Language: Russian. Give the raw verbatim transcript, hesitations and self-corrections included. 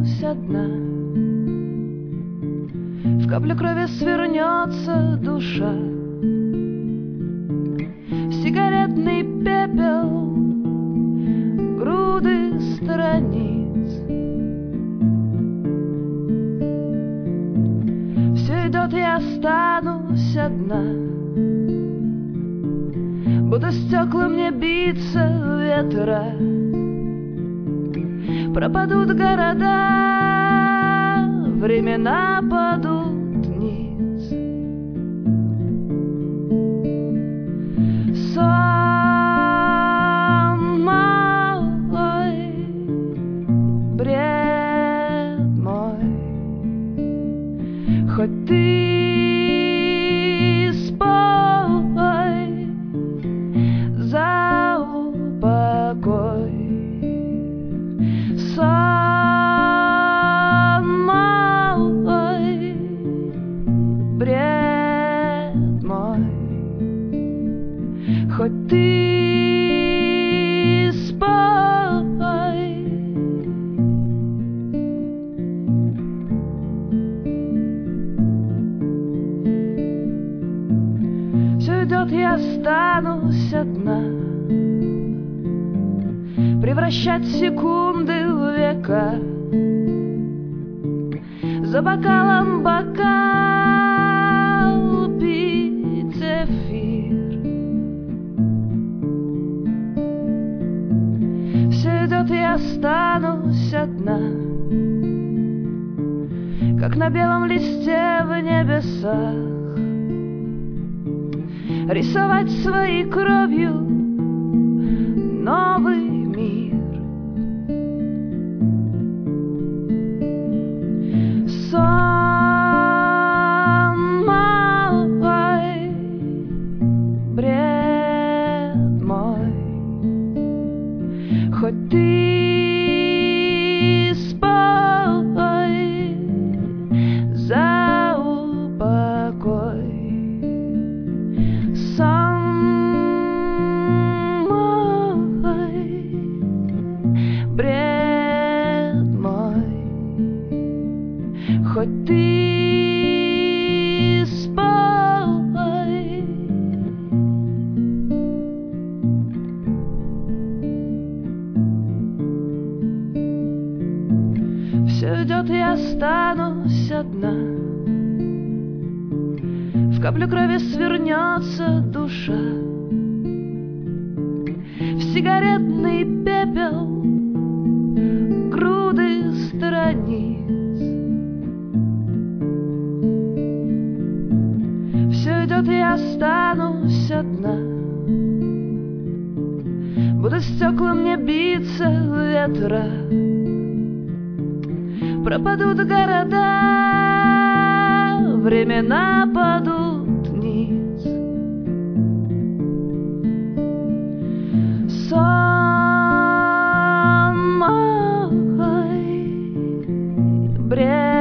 останусь одна. В капле крови свернется душа, в сигаретный пепел груды страниц. Все идет, я останусь одна. Будто стекла мне биться ветра, пропадут города, времена падут ниц. Сон мой, бред мой, хоть ты спой за упокой. Сон мой, бред мой, хоть ты спой. Все идет, я останусь одна. Превращать секунды в века, за бокалом бокал пить эфир. Все идет, я останусь одна, как на белом листе в небесах, рисовать своей кровью новый мир. Сон мой, бред мой, хоть ты спой за упокой. Сон бред мой, хоть ты спой. Все идет, я останусь одна. В каплю крови свернется душа, в сигаретный пепел груды страниц. Все идет, я останусь одна. Будут стекла мне биться ветра, пропадут города, времена падут ниц. Сон мой, бред